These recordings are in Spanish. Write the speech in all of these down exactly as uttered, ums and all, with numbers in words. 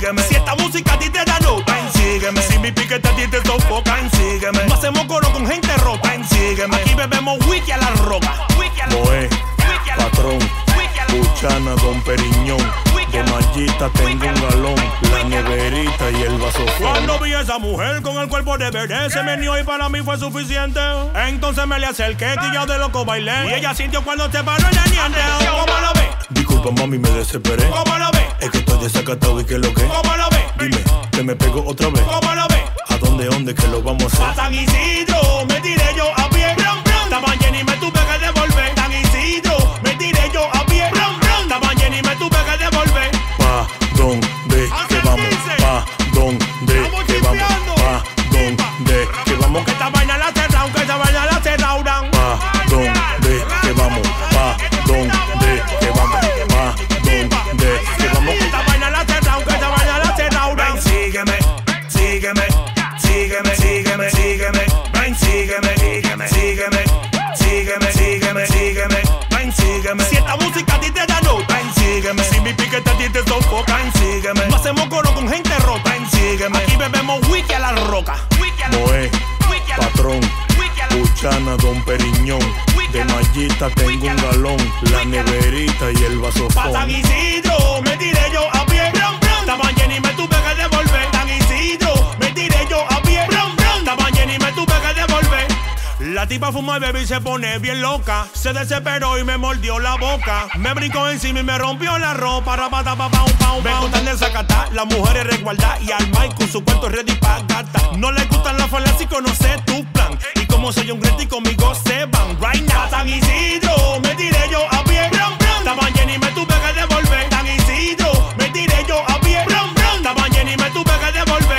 sígueme. Si esta música a ti te da nota, ven, sígueme. Si mi piquete a ti te sofoca, ven, sígueme. No hacemos coro con gente rota, ven, sígueme. Aquí bebemos whisky a la roca. Moé, patrón, Buchana, Don Periñón. De mallita tengo un galón, la neverita y el vaso. Cuando vi a esa mujer con el cuerpo de bebé, se me nió y para mí fue suficiente. Entonces me le acerqué, quillao de loco bailé. Y ella sintió cuando se paró en el niente. ¿Cómo lo ve? Disculpa mami, me desesperé. ¿Cómo lo ve? Es que estoy desacatado y que lo que. ¿Cómo lo ve? Dime, que me pego otra vez. ¿Cómo lo ve? ¿A dónde, dónde, que lo vamos a hacer? A San Isidro, me tiré yo a pie. Estaba lleno y me tuve que devolver. San Isidro, me tiré yo a pie. Estaba lleno y me tuve que devolver. Pa' donde que vamos, pa' donde que vamos, pa' donde que vamos. Que esta vaina la cerraron, que esta vaina la cerraron. Pa' donde que vamos, pa' donde que vamos, pa' donde que vamos. Que esta vaina la cerraron, que esta vaina la cerraron. Ven, sígueme, sígueme, sígueme, sígueme, sígueme. Ven, sígueme, sígueme, sígueme, sígueme, sígueme, sígueme. Ven, sígueme. Si esta música a ti te da nota, ven, sígueme. Si mi piquete a ti te sofoca, ven, sígueme. No hacemos coro con gente rota, ven, sígueme. Aquí bebemos whisky a la roca. Moé, patrón, Buchana, Don Periñón. De mallita tengo un galón, la neverita y el vaso. Pa' San Isidro, me tiré yo a pie. Estaba lleno y me tuve que devolver. San Isidro, me tiré yo a pie. Estaba lleno y me tuve que devolver. La tipa fuma y bebe y se pone bien loca. Se desesperó y me mordió la boca. Me brincó encima y me rompió la ropa. Rapata, pa, pa, un, pa, un, pa. Me gustan de desacatar, las mujeres resguardar. Y al Mike con su cuento ready pa' gata. No le gustan las falas y conoce tu plan. Y como soy un grito y conmigo se van. Right now, San Isidro, me tiré yo a pie. Estaba lleno y me tuve que devolver. San Isidro, me tiré yo a pie. Estaba lleno y me tuve que devolver.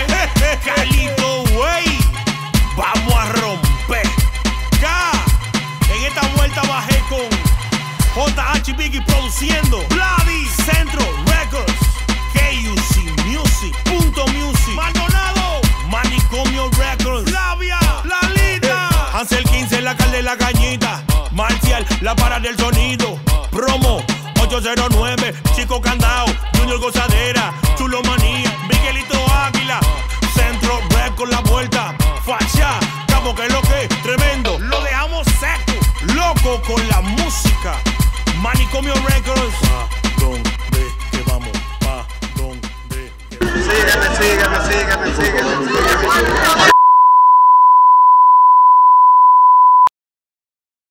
Calito, wey, vamos a romper. En esta vuelta bajé con J H Biggie produciendo Bloody Centro Records, K U C Music, Punto Music, Maldonado, Manicomio Records, Flavia, La Lita, Hansel quince, la cal de la cañita, Marcial, la para del sonido, Promo, ocho cero nueve, Chico Candao, Junior Gozadera, Chulo Manía, Miguelito Águila, Centro Records, la vuelta, Facha, Cabo que lo que, tremendo, lo dejamos seco, loco con la música, Manicomio Records. Pa' donde que vamos, pa' donde que vamos. Sígueme, sígueme, sígueme, sígueme, sígueme.